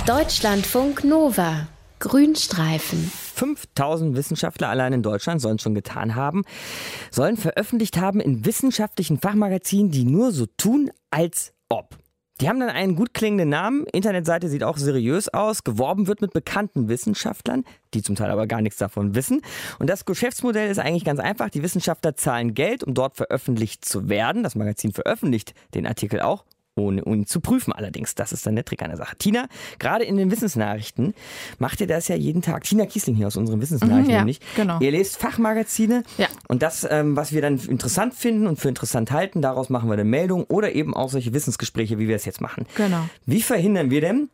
Deutschlandfunk Nova. Grünstreifen. 5000 Wissenschaftler allein in Deutschland sollen schon getan haben, sollen veröffentlicht haben in wissenschaftlichen Fachmagazinen, die nur so tun, als ob. Die haben dann einen gut klingenden Namen, Internetseite sieht auch seriös aus, geworben wird mit bekannten Wissenschaftlern, die zum Teil aber gar nichts davon wissen. Und das Geschäftsmodell ist eigentlich ganz einfach, die Wissenschaftler zahlen Geld, um dort veröffentlicht zu werden. Das Magazin veröffentlicht den Artikel auch, ohne ihn zu prüfen allerdings. Das ist dann der Trick an der Sache. Tina, gerade in den Wissensnachrichten macht ihr das ja jeden Tag. Tina Kiesling hier aus unseren Wissensnachrichten, nämlich. Genau. Ihr lest Fachmagazine und das, was wir dann interessant finden und für interessant halten, daraus machen wir eine Meldung oder eben auch solche Wissensgespräche, wie wir es jetzt machen. Genau. Wie verhindert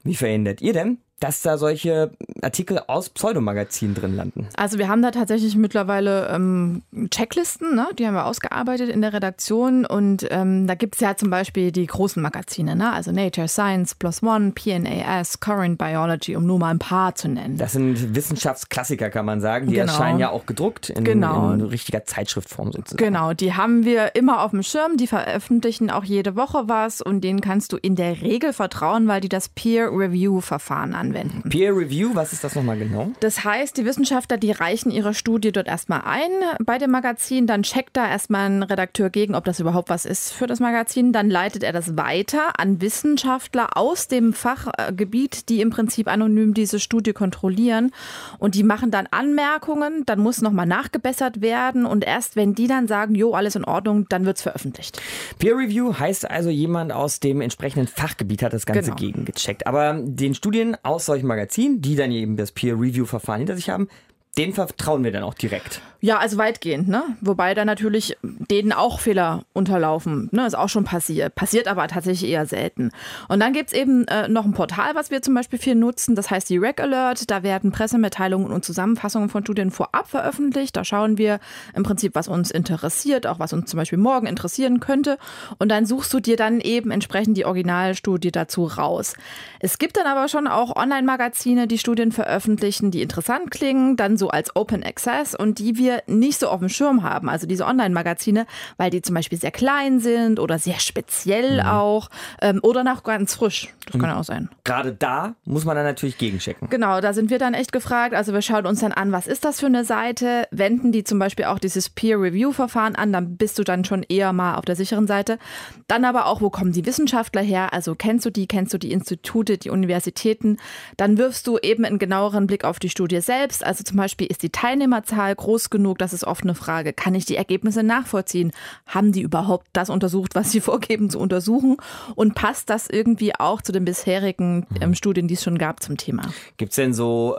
ihr denn, dass da solche Artikel aus Pseudomagazinen drin landen? Also wir haben da tatsächlich mittlerweile Checklisten, ne? Die haben wir ausgearbeitet in der Redaktion und da gibt es ja zum Beispiel die großen Magazine, ne? Also Nature, Science, PLOS ONE, PNAS, Current Biology, um nur mal ein paar zu nennen. Das sind Wissenschaftsklassiker, kann man sagen. Die erscheinen ja auch gedruckt in richtiger Zeitschriftform sozusagen. Genau, die haben wir immer auf dem Schirm, die veröffentlichen auch jede Woche was und denen kannst du in der Regel vertrauen, weil die das Peer-Review-Verfahren anwenden. Peer Review, was ist das nochmal genau? Das heißt, die Wissenschaftler, die reichen ihre Studie dort erstmal ein bei dem Magazin, dann checkt da erstmal ein Redakteur gegen, ob das überhaupt was ist für das Magazin, dann leitet er das weiter an Wissenschaftler aus dem Fachgebiet, die im Prinzip anonym diese Studie kontrollieren und die machen dann Anmerkungen, dann muss nochmal nachgebessert werden und erst wenn die dann sagen, jo, alles in Ordnung, dann wird es veröffentlicht. Peer Review heißt also, jemand aus dem entsprechenden Fachgebiet hat das Ganze gegengecheckt. Aber den Studien aus solchen Magazinen, die dann eben das Peer-Review-Verfahren hinter sich haben, denen vertrauen wir dann auch direkt. Ja, also weitgehend, ne? Wobei da natürlich denen auch Fehler unterlaufen, ne? Ist auch schon passiert. Passiert aber tatsächlich eher selten. Und dann gibt es eben noch ein Portal, was wir zum Beispiel viel nutzen. Das heißt die Rec Alert. Da werden Pressemitteilungen und Zusammenfassungen von Studien vorab veröffentlicht. Da schauen wir im Prinzip, was uns interessiert, auch was uns zum Beispiel morgen interessieren könnte. Und dann suchst du dir dann eben entsprechend die Originalstudie dazu raus. Es gibt dann aber schon auch Online-Magazine, die Studien veröffentlichen, die interessant klingen, dann so als Open Access und die wir nicht so auf dem Schirm haben. Also diese Online-Magazine, weil die zum Beispiel sehr klein sind oder sehr speziell auch oder noch ganz frisch. Das kann ja auch sein. Gerade da muss man dann natürlich gegenchecken. Genau, da sind wir dann echt gefragt. Also wir schauen uns dann an, was ist das für eine Seite? Wenden die zum Beispiel auch dieses Peer-Review-Verfahren an, dann bist du dann schon eher mal auf der sicheren Seite. Dann aber auch, wo kommen die Wissenschaftler her? Also kennst du die Institute, die Universitäten? Dann wirfst du eben einen genaueren Blick auf die Studie selbst. Also zum Beispiel, ist die Teilnehmerzahl groß genug? Das ist oft eine Frage. Kann ich die Ergebnisse nachvollziehen? Haben die überhaupt das untersucht, was sie vorgeben zu untersuchen? Und passt das irgendwie auch zu den bisherigen Studien, die es schon gab zum Thema? Gibt es denn so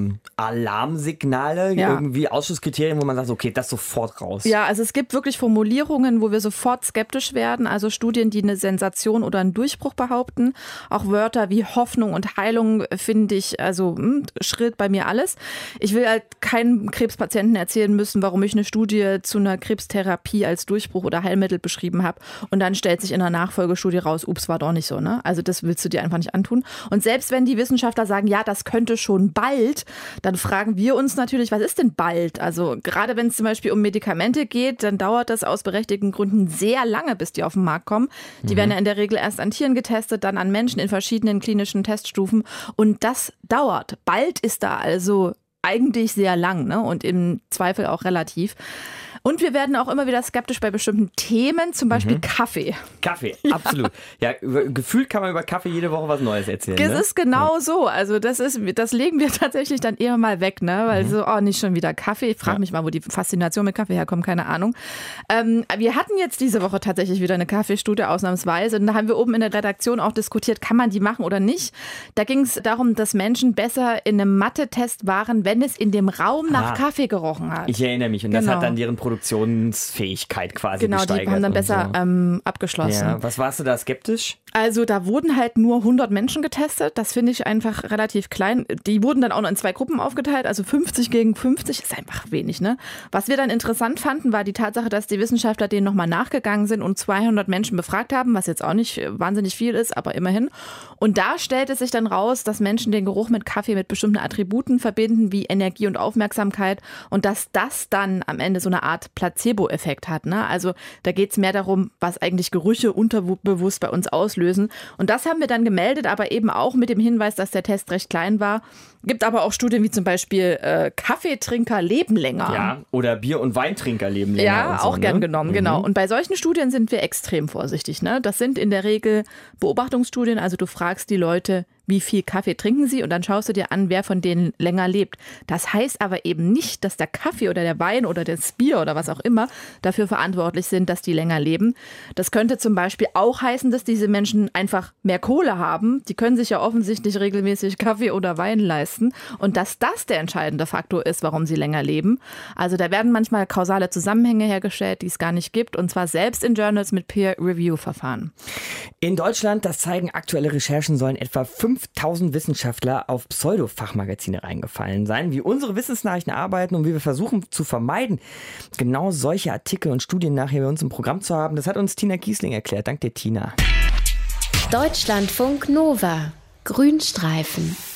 Alarmsignale, irgendwie Ausschlusskriterien, wo man sagt, okay, das sofort raus? Ja, also es gibt wirklich Formulierungen, wo wir sofort skeptisch werden. Also Studien, die eine Sensation oder einen Durchbruch behaupten. Auch Wörter wie Hoffnung und Heilung finde ich, also schrillt bei mir alles. Ich will halt keinem Krebspatienten erzählen müssen, warum ich eine Studie zu einer Krebstherapie als Durchbruch oder Heilmittel beschrieben habe und dann stellt sich in einer Nachfolgestudie raus, ups, war doch nicht so, ne? Also das willst du dir einfach nicht antun. Und selbst wenn die Wissenschaftler sagen, ja, das könnte schon bald, dann fragen wir uns natürlich, was ist denn bald? Also gerade wenn es zum Beispiel um Medikamente geht, dann dauert das aus berechtigten Gründen sehr lange, bis die auf den Markt kommen. Die werden ja in der Regel erst an Tieren getestet, dann an Menschen in verschiedenen klinischen Teststufen und das dauert. Bald ist da also eigentlich sehr lang, ne? Und im Zweifel auch relativ. Und wir werden auch immer wieder skeptisch bei bestimmten Themen, zum Beispiel Kaffee. Kaffee, absolut. Ja, gefühlt kann man über Kaffee jede Woche was Neues erzählen. Das ist genau so. Also das legen wir tatsächlich dann eher mal weg, ne? Weil nicht schon wieder Kaffee. Ich frage mich mal, wo die Faszination mit Kaffee herkommt, keine Ahnung. Wir hatten jetzt diese Woche tatsächlich wieder eine Kaffeestudie ausnahmsweise. Und da haben wir oben in der Redaktion auch diskutiert, kann man die machen oder nicht. Da ging es darum, dass Menschen besser in einem Mathe-Test waren, wenn es in dem Raum nach Kaffee gerochen hat. Ich erinnere mich. Und das hat dann deren Produktionsfähigkeit quasi gesteigert. Genau, die haben dann besser abgeschlossen. Ja. Was warst du da skeptisch? Also da wurden halt nur 100 Menschen getestet. Das finde ich einfach relativ klein. Die wurden dann auch noch in 2 Gruppen aufgeteilt, also 50 gegen 50. Ist einfach wenig, ne? Was wir dann interessant fanden, war die Tatsache, dass die Wissenschaftler denen nochmal nachgegangen sind und 200 Menschen befragt haben, was jetzt auch nicht wahnsinnig viel ist, aber immerhin. Und da stellt es sich dann raus, dass Menschen den Geruch mit Kaffee mit bestimmten Attributen verbinden, wie Energie und Aufmerksamkeit und dass das dann am Ende so eine Art Art Placebo-Effekt hat. Ne? Also da geht es mehr darum, was eigentlich Gerüche unterbewusst bei uns auslösen. Und das haben wir dann gemeldet, aber eben auch mit dem Hinweis, dass der Test recht klein war. Gibt aber auch Studien wie zum Beispiel Kaffeetrinker leben länger. Ja, oder Bier- und Weintrinker leben länger. Ja, und so, auch gern ne? genommen, genau. Und bei solchen Studien sind wir extrem vorsichtig. Ne? Das sind in der Regel Beobachtungsstudien, also du fragst die Leute, wie viel Kaffee trinken sie und dann schaust du dir an, wer von denen länger lebt. Das heißt aber eben nicht, dass der Kaffee oder der Wein oder das Bier oder was auch immer dafür verantwortlich sind, dass die länger leben. Das könnte zum Beispiel auch heißen, dass diese Menschen einfach mehr Kohle haben. Die können sich ja offensichtlich regelmäßig Kaffee oder Wein leisten und dass das der entscheidende Faktor ist, warum sie länger leben. Also da werden manchmal kausale Zusammenhänge hergestellt, die es gar nicht gibt und zwar selbst in Journals mit Peer-Review-Verfahren. In Deutschland, das zeigen aktuelle Recherchen, sollen etwa 5000 Wissenschaftler auf Pseudo-Fachmagazine reingefallen sein. Wie unsere Wissensnachrichten arbeiten und wie wir versuchen zu vermeiden, genau solche Artikel und Studien nachher bei uns im Programm zu haben, das hat uns Tina Kiesling erklärt. Dank dir, Tina. Deutschlandfunk Nova. Grünstreifen.